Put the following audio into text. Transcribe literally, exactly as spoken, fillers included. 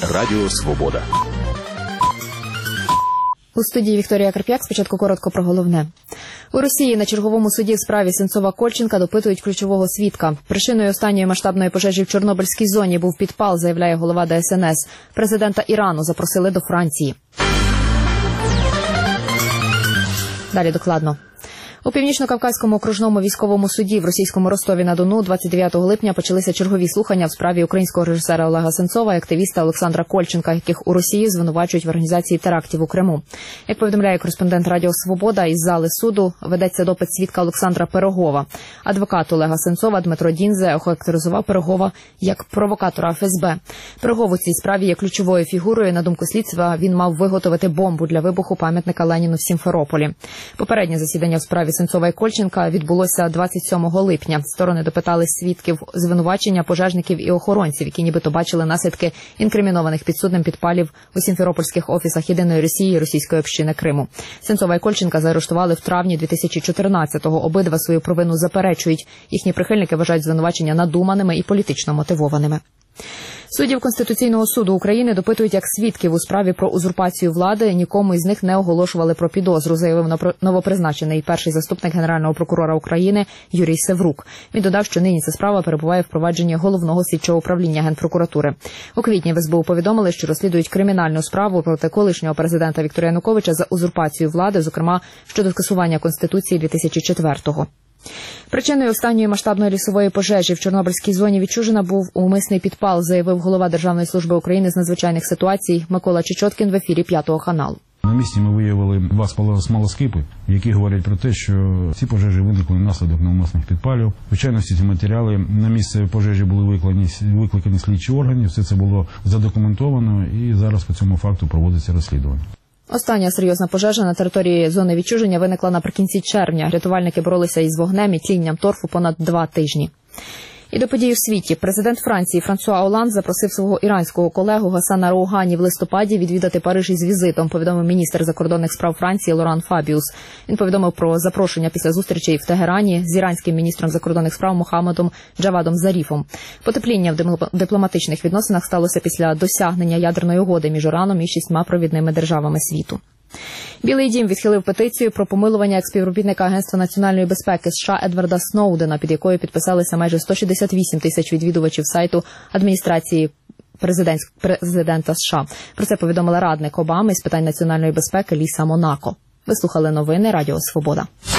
Радіо Свобода. У студії Вікторія Карп'як. Спочатку коротко про головне. У Росії на черговому суді в справі Сенцова-Кольченка допитують ключового свідка. Причиною останньої масштабної пожежі в Чорнобильській зоні був підпал, заявляє голова Де Ес Ен Ес. Президента Ірану запросили до Франції. Далі докладно. У Північно-Кавказькому окружному військовому суді в російському Ростові-на-Дону двадцять дев'ятого липня почалися чергові слухання в справі українського режисера Олега Сенцова і активіста Олександра Кольченка, яких у Росії звинувачують в організації терактів у Криму. Як повідомляє кореспондент Радіо Свобода, із зали суду ведеться допит свідка Олександра Пирогова. Адвокат Олега Сенцова Дмитро Дінзе охарактеризував Пирогова як провокатора Еф Ес Бе. Пирогов у цій справі є ключовою фігурою. На думку слідства, він мав виготовити бомбу для вибуху пам'ятника Леніну в Сімферополі. Попереднє засідання в справі Сенцова і Кольченка відбулося двадцять сьомого липня. Сторони допитали свідків звинувачення, пожежників і охоронців, які нібито бачили наслідки інкримінованих підсудним підпалів у сімферопольських офісах Єдиної Росії і російської общини Криму. Сенцова і Кольченка заарештували в травні дві тисячі чотирнадцятого. Обидва свою провину заперечують. Їхні прихильники вважають звинувачення надуманими і політично мотивованими. Суддів Конституційного суду України допитують як свідків у справі про узурпацію влади. Нікому із них не оголошували про підозру, заявив новопризначений перший заступник Генерального прокурора України Юрій Севрук. Він додав, що нині ця справа перебуває в провадженні Головного слідчого управління Генпрокуратури. У квітні в Ес Бе У повідомили, що розслідують кримінальну справу проти колишнього президента Віктора Януковича за узурпацію влади, зокрема щодо скасування Конституції дві тисячі четвертого. Причиною останньої масштабної лісової пожежі в Чорнобильській зоні Відчужина був умисний підпал, заявив голова Державної служби України з надзвичайних ситуацій Микола Чечоткін в ефірі П'ятого каналу. На місці ми виявили два смолоскипи, які говорять про те, що ці пожежі виникли внаслідок навмисних підпалів. Звичайно, всі ці матеріали на місце пожежі були викликані, викликані слідчі органи, все це було задокументовано і зараз по цьому факту проводиться розслідування. Остання серйозна пожежа на території зони відчуження виникла наприкінці червня. Рятувальники боролися із вогнем і тлінням торфу понад два тижні. І до подій у світі. Президент Франції Франсуа Олланд запросив свого іранського колегу Гасана Роугані в листопаді відвідати Париж із візитом, повідомив міністр закордонних справ Франції Лоран Фабіус. Він повідомив про запрошення після зустрічей в Тегерані з іранським міністром закордонних справ Мохаммедом Джавадом Заріфом. Потепління в дипломатичних відносинах сталося після досягнення ядерної угоди між Іраном і шістьма провідними державами світу. Білий дім відхилив петицію про помилування експівробітника Агентства національної безпеки США Едварда Сноудена, під якою підписалися майже сто шістдесят вісім тисяч відвідувачів сайту адміністрації президента США. Про це повідомила радник Обами з питань національної безпеки Ліса Монако. Ви слухали новини Радіо Свобода.